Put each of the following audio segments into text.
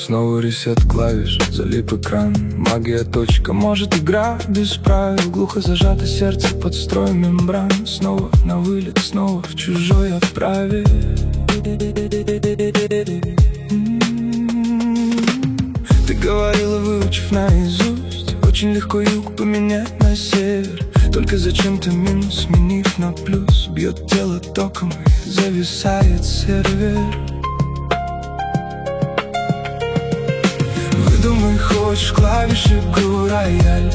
Снова ресет клавиш, залип экран. Магия точка, может игра без правил. Глухо зажато сердце под строем мембран. Снова на вылет, снова в чужой оправе. Ты говорила, выучив наизусть, очень легко юг поменять на север. Только зачем-то минус, сменив на плюс. Бьет тело током и зависает сервер. Выдумай, хочешь клавиши, игру рояль.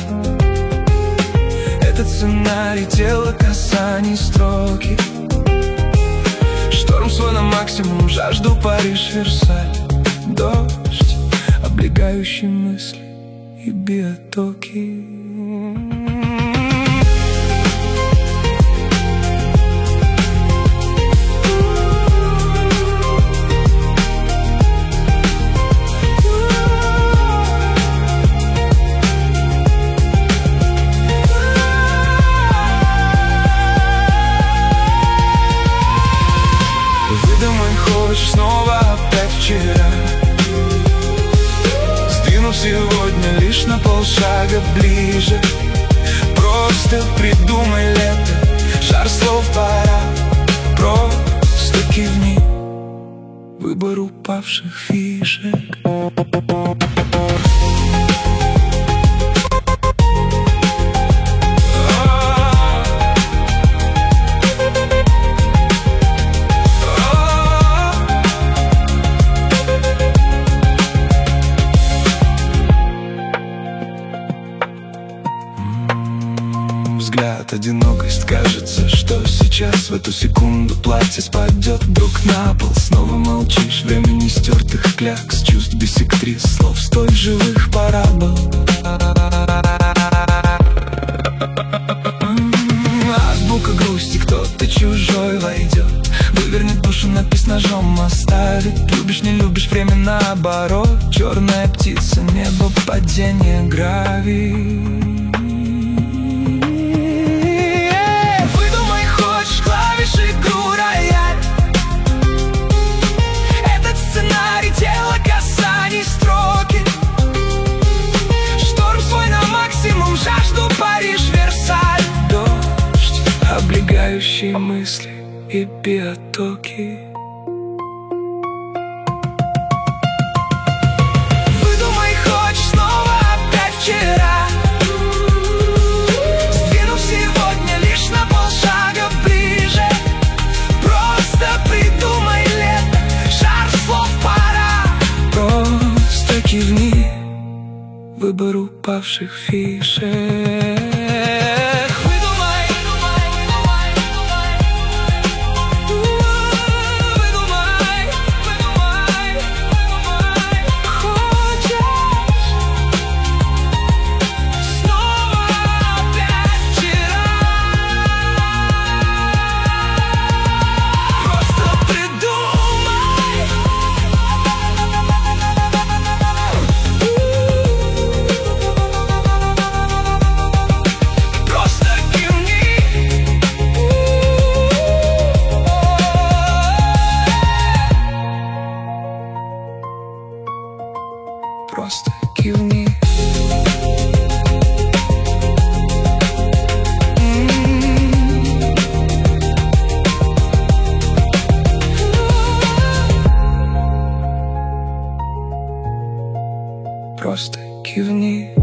Это сценарий, тело касаний, строки. Шторм свой на максимум, жажду Париж, Версаль. Дождь, облегающий мысли и биотоки. Выдумай, хочешь снова опять вчера. Сдвинув сегодня лишь на полшага ближе. Просто придумай лето, шар слов пора. Просто кивни, выбор упавших фишек. Взгляд, одинокость, кажется, что сейчас в эту секунду платье спадет вдруг на пол. Снова молчишь, времени стертых клякс, чувств биссектрис, слов столь живых парабол. Азбука грусти, кто-то чужой войдет, вывернет душу, напись ножом оставит. Любишь, не любишь, время наоборот. Черная птица, небо, падение, гравий. Игру рояль. Этот сценарий, тело касаний, строки. Шторм свой на максимум, жажду Париж, Версаль. Дождь, облегающий мысли и биотоки. Выдумай, хочешь снова опять вчера. Кивни, выбор упавших фишек. Выдумай, хочешь снова опять вчера. Просто придумай. Просто кивни. Просто кивни.